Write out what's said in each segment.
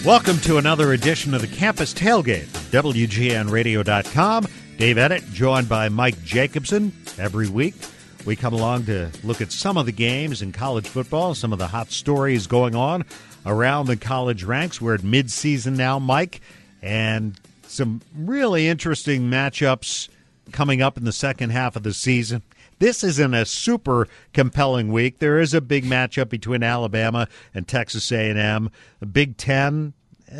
Welcome to another edition of the Campus Tailgate, WGNradio.com. Dave Eddett, joined by Mike Jacobson. Every week, we come along to look at some of the games in college football, some of the hot stories going on around the college ranks. We're at midseason now, Mike, and some really interesting matchups coming up in the second half of the season. This isn't a super compelling week. There is a big matchup between Alabama and Texas A&M. The Big Ten,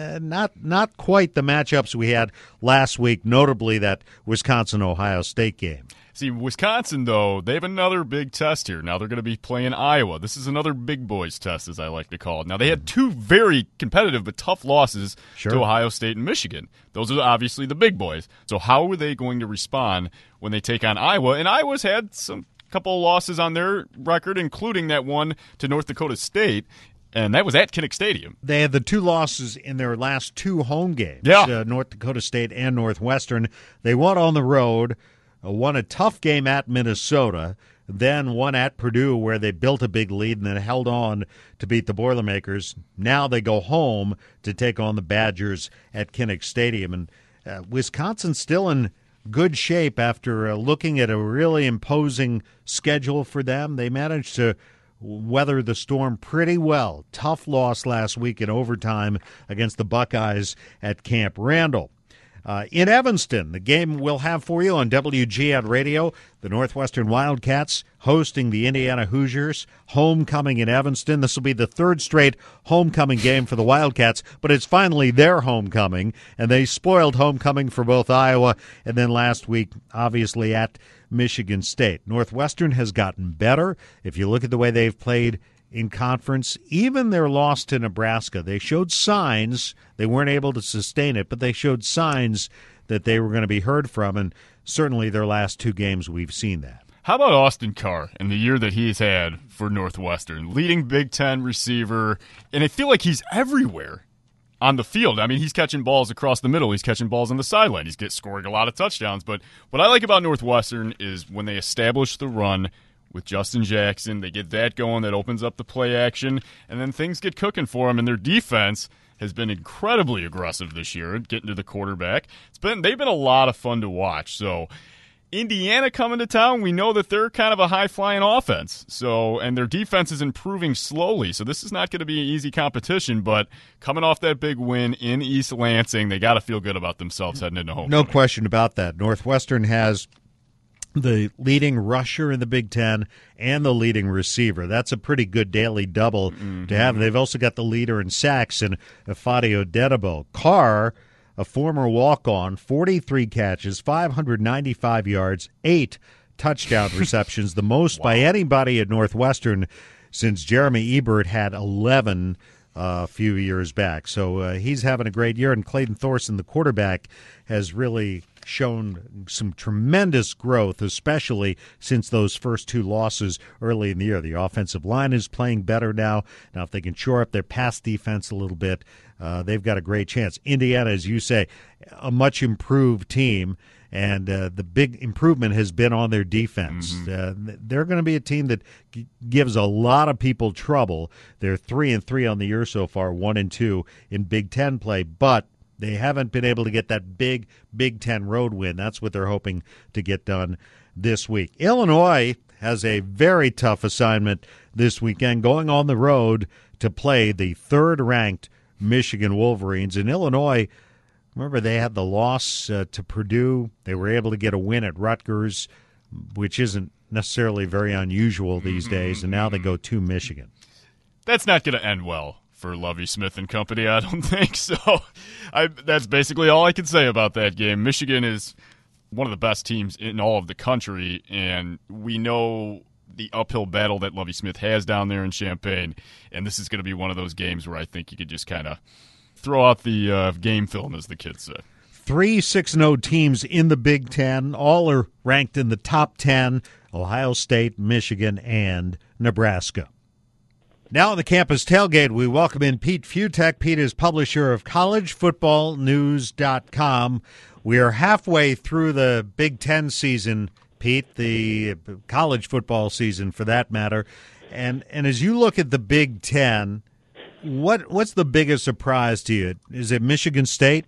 not quite the matchups we had last week, notably that Wisconsin-Ohio State game. See, Wisconsin, though, they have another big test here. Now they're going to be playing Iowa. This is another big boys test, as I like to call it. Now, they had two very competitive but tough losses to Ohio State and Michigan. Those are obviously the big boys. So how are they going to respond when they take on Iowa? And Iowa's had some couple of losses on their record, including that one to North Dakota State. And that was at Kinnick Stadium. They had the two losses in their last two home games, North Dakota State and Northwestern. They won on the road, won a tough game at Minnesota, then won at Purdue where they built a big lead and then held on to beat the Boilermakers. Now they go home to take on the Badgers at Kinnick Stadium. And Wisconsin's still in good shape after looking at a really imposing schedule for them. They managed to weather the storm pretty well. Tough loss last week in overtime against the Buckeyes at Camp Randall. In Evanston, the game we'll have for you on WGN Radio, the Northwestern Wildcats hosting the Indiana Hoosiers, homecoming in Evanston. This will be the third straight homecoming game for the Wildcats, but it's finally their homecoming, and they spoiled homecoming for both Iowa and then last week, obviously, at Michigan State. Northwestern has gotten better. If you look at the way they've played in conference, even their loss to Nebraska, they showed signs. They weren't able to sustain it, but they showed signs that they were going to be heard from, and certainly their last two games we've seen that. How about Austin Carr and the year that he's had for Northwestern? Leading Big Ten receiver, and I feel like he's everywhere on the field. I mean, he's catching balls across the middle. He's catching balls on the sideline. He's scoring a lot of touchdowns. But what I like about Northwestern is when they establish the run with Justin Jackson, they get that going, that opens up the play action, and then things get cooking for them. And their defense has been incredibly aggressive this year, getting to the quarterback. They've been a lot of fun to watch. So Indiana coming to town, we know that they're kind of a high-flying offense. And their defense is improving slowly. So this is not going to be an easy competition, but coming off that big win in East Lansing, they got to feel good about themselves heading into home. No question about that. Northwestern has the leading rusher in the Big Ten and the leading receiver. That's a pretty good daily double to have. They've also got the leader in sacks in Ifeadi Odenigbo. Carr, a former walk-on, 43 catches, 595 yards, 8 touchdown receptions, the most by anybody at Northwestern since Jeremy Ebert had 11 a few years back. So he's having a great year, and Clayton Thorson, the quarterback, has really shown some tremendous growth, especially since those first two losses early in the year. The offensive line is playing better now. Now, if they can shore up their pass defense a little bit, they've got a great chance. Indiana, as you say, a much improved team, and the big improvement has been on their defense. They're going to be a team that gives a lot of people trouble. They're 3-3 on the year so far, 1-2 in Big Ten play, but they haven't been able to get that big Big Ten road win. That's what they're hoping to get done this week. Illinois has a very tough assignment this weekend, going on the road to play the third-ranked Michigan Wolverines. In Illinois, remember, they had the loss to Purdue. They were able to get a win at Rutgers, which isn't necessarily very unusual these days, and now they go to Michigan. That's not going to end well for Lovie Smith and company, I don't think. So that's basically all I can say about that game. Michigan is one of the best teams in all of the country, and we know the uphill battle that Lovie Smith has down there in Champaign, and this is going to be one of those games where I think you could just kind of throw out the game film, as the kids say. 3 6-0 teams in the Big Ten. All are ranked in the top 10, Ohio State, Michigan, and Nebraska. Now on the Campus Tailgate, we welcome in Pete Fiutak. Pete is publisher of collegefootballnews.com. We are halfway through the Big Ten season, Pete, the college football season for that matter. And as you look at the Big Ten, What's the biggest surprise to you? Is it Michigan State?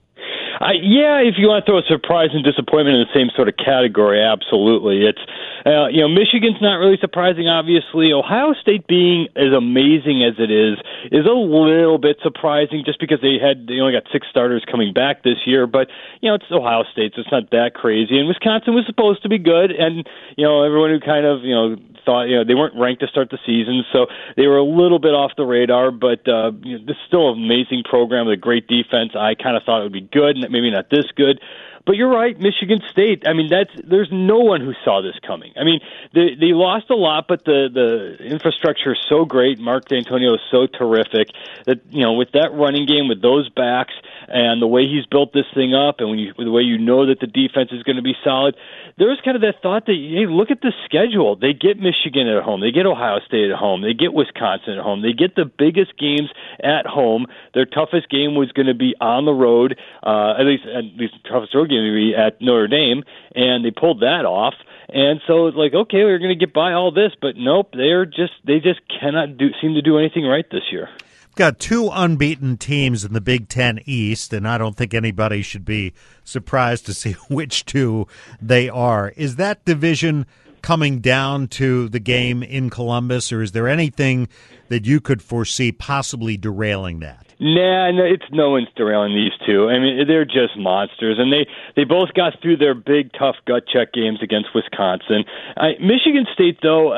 Yeah, if you want to throw a surprise and disappointment in the same sort of category, absolutely. It's Michigan's not really surprising, obviously. Ohio State being as amazing as it is a little bit surprising just because they only got 6 starters coming back this year. But, it's Ohio State, so it's not that crazy. And Wisconsin was supposed to be good. And, everyone who kind of, thought, they weren't ranked to start the season, so they were a little bit off the radar. But this is still an amazing program with a great defense. I kind of thought it would be good, and maybe not this good. But you're right, Michigan State. I mean, there's no one who saw this coming. I mean, they lost a lot, but the infrastructure is so great. Mark D'Antonio is so terrific that with that running game, with those backs, and the way he's built this thing up, and the way that the defense is going to be solid, there was kind of that thought that, hey, look at the schedule. They get Michigan at home, they get Ohio State at home, they get Wisconsin at home, they get the biggest games at home. Their toughest game was going to be on the road, at least the toughest road game to be at Notre Dame, and they pulled that off. And so it's like, okay, we're going to get by all this, but nope, they just cannot seem to do anything right this year. We've got 2 unbeaten teams in the Big Ten East, and I don't think anybody should be surprised to see which 2 they are. Is that division coming down to the game in Columbus, or is there anything that you could foresee possibly derailing that? Nah, no, no one's derailing these 2. I mean, they're just monsters, and they both got through their big, tough gut check games against Wisconsin. Michigan State, though,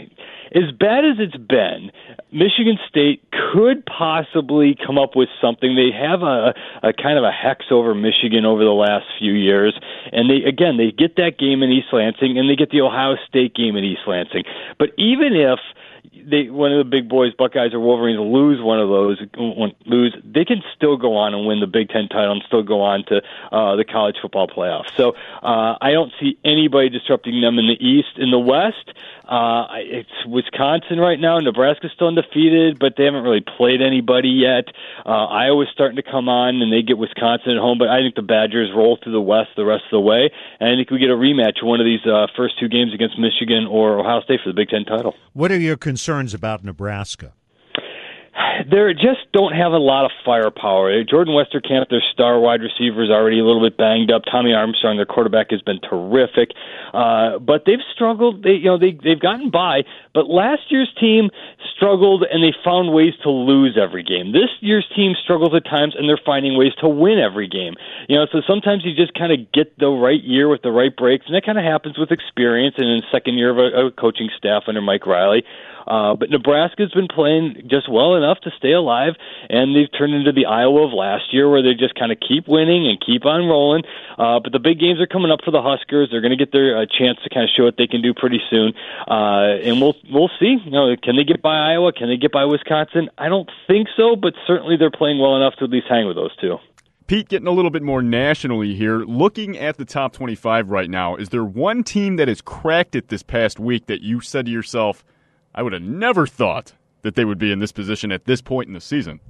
as bad as it's been, Michigan State could possibly come up with something. They have a kind of a hex over Michigan over the last few years, and they get that game in East Lansing, and they get the Ohio State game in East Lansing. But even if one of the big boys, Buckeyes or Wolverines, lose one of those, they can still go on and win the Big Ten title and still go on to the college football playoffs. So I don't see anybody disrupting them in the East. In the West, it's Wisconsin right now. Nebraska's still undefeated, but they haven't really played anybody yet. Iowa's starting to come on, and they get Wisconsin at home. But I think the Badgers roll through the West the rest of the way, and I think we get a rematch of one of these first 2 games against Michigan or Ohio State for the Big Ten title. What are your concerns about Nebraska? They just don't have a lot of firepower. Jordan Westerkamp, their star wide receiver, is already a little bit banged up. Tommy Armstrong, their quarterback, has been terrific, but they've struggled. They've gotten by. But last year's team struggled, and they found ways to lose every game. This year's team struggles at times, and they're finding ways to win every game. So sometimes you just kind of get the right year with the right breaks, and that kind of happens with experience and in the second year of a coaching staff under Mike Riley. But Nebraska's been playing just well enough to stay alive, and they've turned into the Iowa of last year where they just kind of keep winning and keep on rolling. But the big games are coming up for the Huskers. They're going to get their chance to kind of show what they can do pretty soon. And we'll see. Can they get by Iowa? Can they get by Wisconsin? I don't think so, but certainly they're playing well enough to at least hang with those 2. Pete, getting a little bit more nationally here, looking at the top 25 right now, is there one team that has cracked it this past week that you said to yourself, I would have never thought that they would be in this position at this point in the season?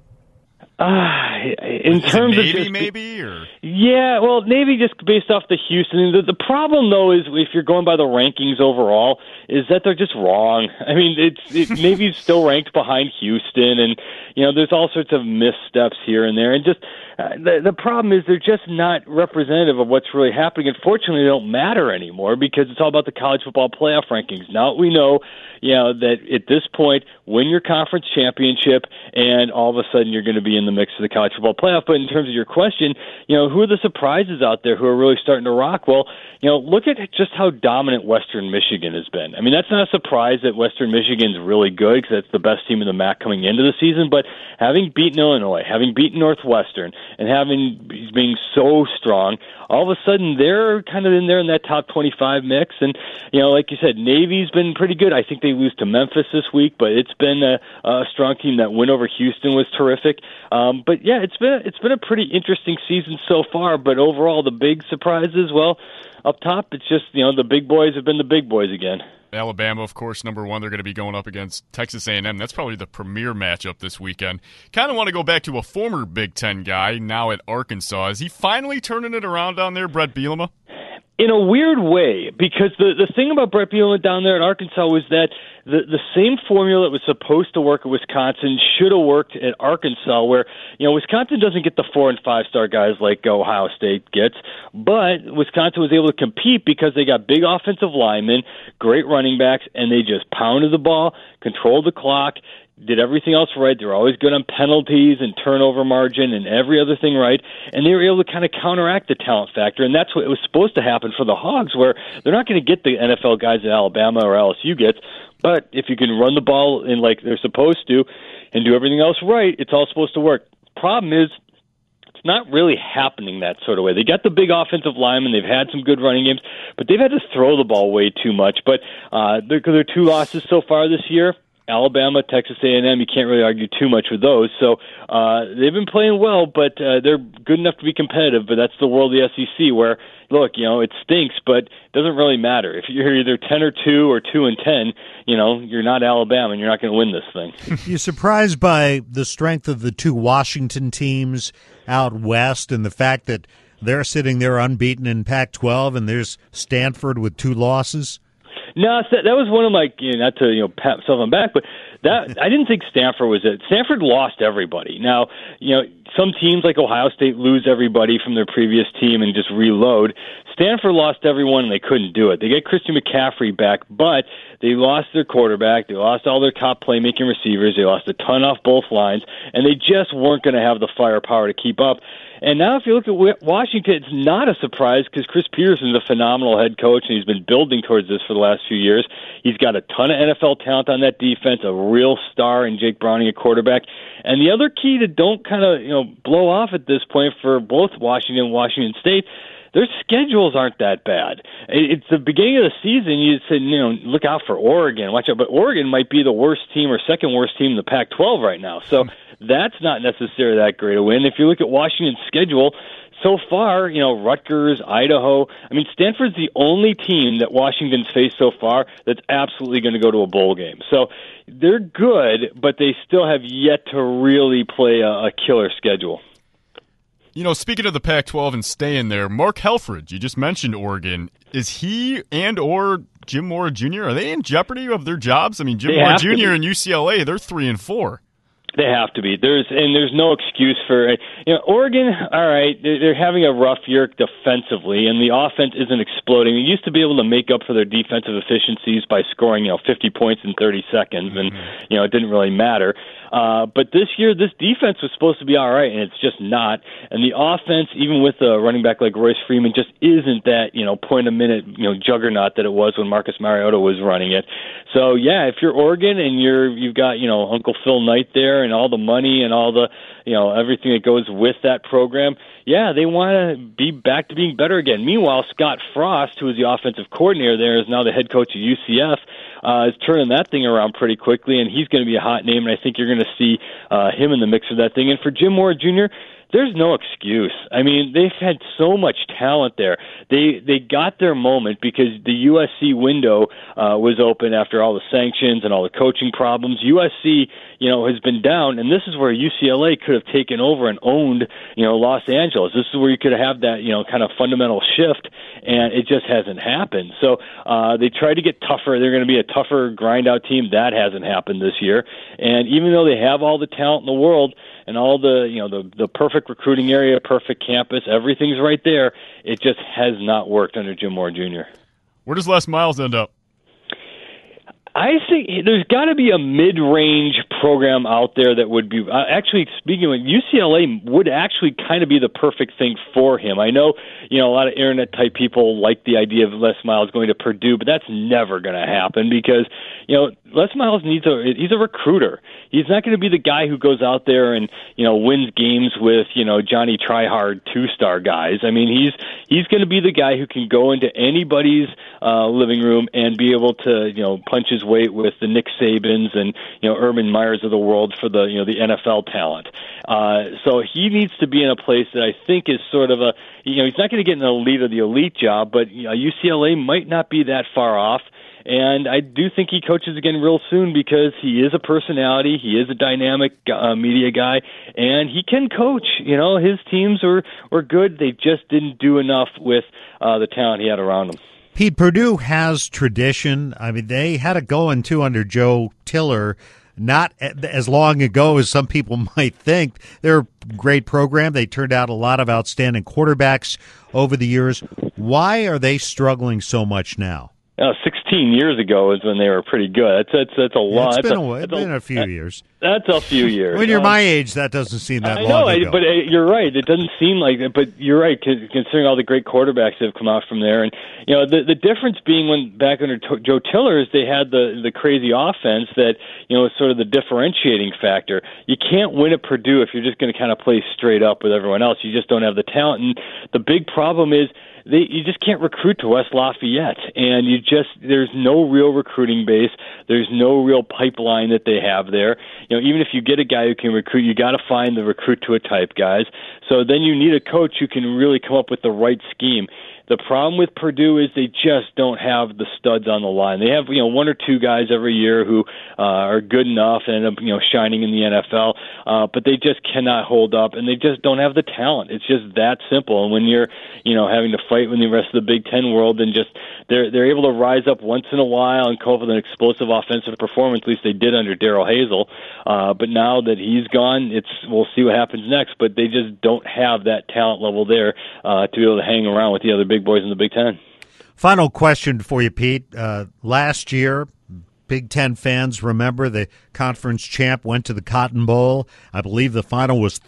In terms Navy, of just, maybe, or yeah, well, Navy just based off the Houston. The problem, though, is if you're going by the rankings overall, is that they're just wrong. I mean, Navy's still ranked behind Houston, and there's all sorts of missteps here and there, and just the problem is they're just not representative of what's really happening. Unfortunately, they don't matter anymore because it's all about the college football playoff rankings. Now we know, that at this point, win your conference championship, and all of a sudden you're going to be in the mix of the college football playoff. But in terms of your question, who are the surprises out there who are really starting to rock? Well, look at just how dominant Western Michigan has been. I mean, that's not a surprise that Western Michigan's really good because that's the best team in the MAC coming into the season. But having beaten Illinois, having beaten Northwestern, and being so strong, all of a sudden they're kind of in there in that top 25 mix. And like you said, Navy's been pretty good. I think they lose to Memphis this week, but it's been a strong team. That win over Houston was terrific. But yeah, it's been a pretty interesting season so far. But overall, the big surprises, well, up top, it's just the big boys have been the big boys again. Alabama, of course, number 1. They're going to be going up against Texas A&M. That's probably the premier matchup this weekend. Kind of want to go back to a former Big Ten guy, now at Arkansas. Is he finally turning it around down there, Brett Bielema? In a weird way, because the thing about Brett Bielema down there at Arkansas was that the same formula that was supposed to work at Wisconsin should have worked at Arkansas, where, Wisconsin doesn't get the 4- and 5-star guys like Ohio State gets, but Wisconsin was able to compete because they got big offensive linemen, great running backs, and they just pounded the ball, controlled the clock, did everything else right. They were always good on penalties and turnover margin and every other thing right, and they were able to kind of counteract the talent factor, and that's what it was supposed to happen for the Hogs, where they're not going to get the NFL guys that Alabama or LSU gets, but if you can run the ball in like they're supposed to and do everything else right, it's all supposed to work. Problem is, it's not really happening that sort of way. They got the big offensive linemen. They've had some good running games, but they've had to throw the ball way too much. But their 2 losses so far this year, Alabama, Texas A&M, you can't really argue too much with those. So they've been playing well, but they're good enough to be competitive. But that's the world of the SEC where, look, it stinks, but it doesn't really matter. If you're either 10-2 or 2-10, you're not Alabama and you're not going to win this thing. You're surprised by the strength of the 2 Washington teams out west and the fact that they're sitting there unbeaten in Pac-12 and there's Stanford with 2 losses? No, that was one of my, not to pat myself on the back, but that I didn't think Stanford was it. Stanford lost everybody. Now, some teams like Ohio State lose everybody from their previous team and just reload. Stanford lost everyone and they couldn't do it. They get Christian McCaffrey back, but they lost their quarterback. They lost all their top playmaking receivers. They lost a ton off both lines, and they just weren't going to have the firepower to keep up. And now if you look at Washington, it's not a surprise because Chris Peterson's a phenomenal head coach, and he's been building towards this for the last few years. He's got a ton of NFL talent on that defense, a real star in Jake Browning at quarterback. And the other key to don't kind of blow off at this point for both Washington and Washington State, their schedules aren't that bad. It's the beginning of the season. You said, look out for Oregon. Watch out. But Oregon might be the worst team or second worst team in the Pac-12 right now. So that's not necessarily that great a win. If you look at Washington's schedule, so far, Rutgers, Idaho. I mean, Stanford's the only team that Washington's faced so far that's absolutely going to go to a bowl game. So they're good, but they still have yet to really play a killer schedule. Speaking of the Pac-12 and staying there, Mark Helfrich, you just mentioned Oregon. Is he and or Jim Mora Jr., are they in jeopardy of their jobs? I mean, Jim Mora Jr. and UCLA, they're 3-4. They have to be. There's no excuse for Oregon. All right, they're having a rough year defensively, and the offense isn't exploding. They used to be able to make up for their defensive efficiencies by scoring 50 points in 30 seconds, and it didn't really matter. But this year, this defense was supposed to be all right, and it's just not. And the offense, even with a running back like Royce Freeman, just isn't that point a minute juggernaut that it was when Marcus Mariota was running it. So yeah, if you're Oregon and you've got Uncle Phil Knight there and all the money and all the everything that goes with that program, yeah, they want to be back to being better again. Meanwhile, Scott Frost, who is the offensive coordinator there, is now the head coach at UCF. Is turning that thing around pretty quickly, and he's going to be a hot name, and I think you're going to see him in the mix of that thing. And for Jim Mora Jr., there's no excuse. I mean, they've had so much talent there. They got their moment because the USC window was open after all the sanctions and all the coaching problems. USC, has been down, and this is where UCLA could have taken over and owned, Los Angeles. This is where you could have that, kind of fundamental shift, and it just hasn't happened. So they tried to get tougher. They're going to be a tougher, grind-out team. That hasn't happened this year. And even though they have all the talent in the world and all the perfect recruiting area, perfect campus, everything's right there, it just has not worked under Jim Mora Jr. Where does Les Miles end up? I think there's got to be a mid-range program out there that would be actually speaking of UCLA would actually kind of be the perfect thing for him. I know a lot of internet type people like the idea of Les Miles going to Purdue, but that's never going to happen because Les Miles he's a recruiter. He's not going to be the guy who goes out there and wins games with Johnny Tryhard 2-star guys. I mean he's going to be the guy who can go into anybody's living room and be able to punch his weight with the Nick Sabans and Urban Meyers of the world for the the NFL talent. So he needs to be in a place that I think is sort of he's not going to get an elite of the elite job, but UCLA might not be that far off. And I do think he coaches again real soon because he is a personality. He is a dynamic media guy, and he can coach. His teams were good. They just didn't do enough with the talent he had around him. Pete, Purdue has tradition. I mean, they had it going, too, under Joe Tiller. Not as long ago as some people might think. They're a great program. They turned out a lot of outstanding quarterbacks over the years. Why are they struggling so much now? 16 years ago is when they were pretty good. That's a lot. It's been a few years. That's a few years. When you're my age, that doesn't seem that long ago. But you're right. It doesn't seem like it, but you're right, considering all the great quarterbacks that have come out from there. And, the difference being when back under Joe Tiller is they had the crazy offense that, was sort of the differentiating factor. You can't win at Purdue if you're just going to kind of play straight up with everyone else. You just don't have the talent. And the big problem is, you just can't recruit to West Lafayette, and there's no real recruiting base. There's no real pipeline that they have there. Even if you get a guy who can recruit, you got to find the recruit to a type guys. So then you need a coach who can really come up with the right scheme. The problem with Purdue is they just don't have the studs on the line. They have, one or two guys every year who are good enough and end up, shining in the NFL, but they just cannot hold up, and they just don't have the talent. It's just that simple. And when you're, having to fight with the rest of the Big Ten world, and just they're able to rise up once in a while and come up with an explosive offensive performance. At least they did under Darrell Hazel. But now that he's gone, we'll see what happens next. But they just don't have that talent level there to be able to hang around with the other big boys in the Big Ten. Final question for you, Pete. Last year, Big Ten fans remember the conference champ went to the Cotton Bowl. I believe the final was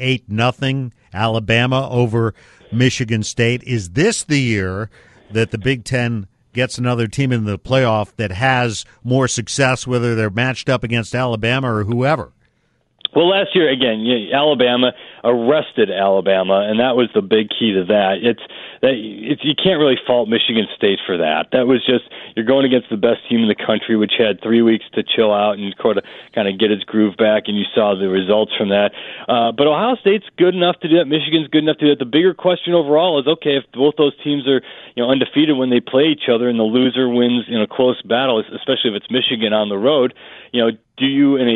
38-0 Alabama over Michigan State. Is this the year that the Big Ten gets another team in the playoff that has more success, whether they're matched up against Alabama or whoever? Well, last year, again, Alabama arrested Alabama, and that was the big key to that. You can't really fault Michigan State for that. That was just, you're going against the best team in the country, which had 3 weeks to chill out and kind of get its groove back, and you saw the results from that. But Ohio State's good enough to do that. Michigan's good enough to do that. The bigger question overall is, okay, if both those teams are undefeated when they play each other and the loser wins in a close battle, especially if it's Michigan on the road, do you, in a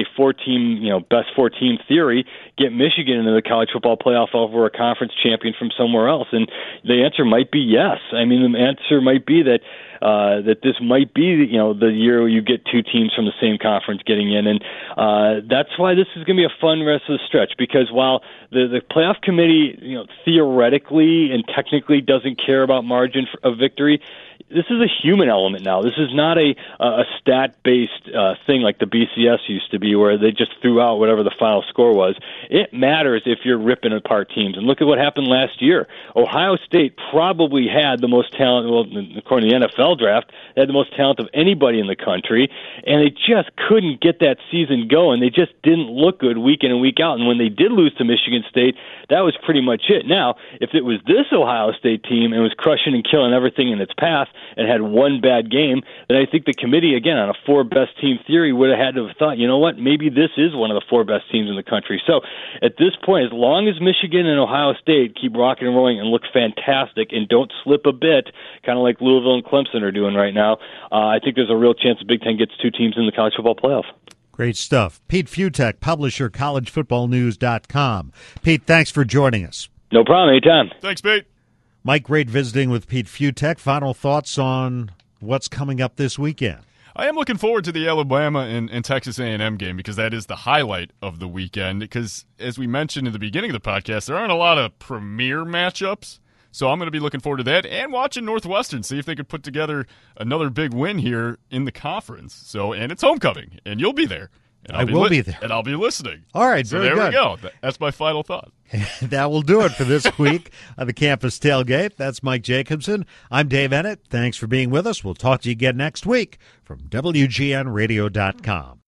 best four-team theory, get Michigan into the college football playoff over a conference champion from somewhere else? And the answer might be yes. I mean, the answer might be that this might be the year where you get two teams from the same conference getting in, and that's why this is going to be a fun rest of the stretch. Because while the playoff committee, theoretically and technically doesn't care about margin of victory, this is a human element now. This is not a stat-based thing like the BCS used to be, where they just threw out whatever the final score was. It matters if you're ripping apart teams. And look at what happened last year. Ohio State probably had the most talent, well, according to the NFL draft, they had the most talent of anybody in the country, and they just couldn't get that season going. They just didn't look good week in and week out. And when they did lose to Michigan State, that was pretty much it. Now, if it was this Ohio State team and was crushing and killing everything in its path and had one bad game, then I think the committee, again, on a four best team theory, would have had to have thought, you know what, maybe this is one of the four best teams in the country. So at this point, as long as Michigan and Ohio State keep rocking and rolling and look fantastic and don't slip a bit, kind of like Louisville and Clemson are doing right now, I think there's a real chance the Big Ten gets two teams in the college football playoff. Great stuff. Pete Fiutak, publisher, collegefootballnews.com. Pete, thanks for joining us. No problem. Anytime. Thanks, Pete. Mike, great visiting with Pete Fiutak. Final thoughts on what's coming up this weekend? I am looking forward to the Alabama and Texas A&M game because that is the highlight of the weekend. Because as we mentioned in the beginning of the podcast, there aren't a lot of premier matchups. So I'm going to be looking forward to that and watching Northwestern, see if they could put together another big win here in the conference. So, and it's homecoming, and you'll be there. And I will be there. And I'll be listening. All right, so very there good. we go. That's my final thought. That will do it for this week on the Campus Tailgate. That's Mike Jacobson. I'm Dave Ennett. Thanks for being with us. We'll talk to you again next week from WGNradio.com.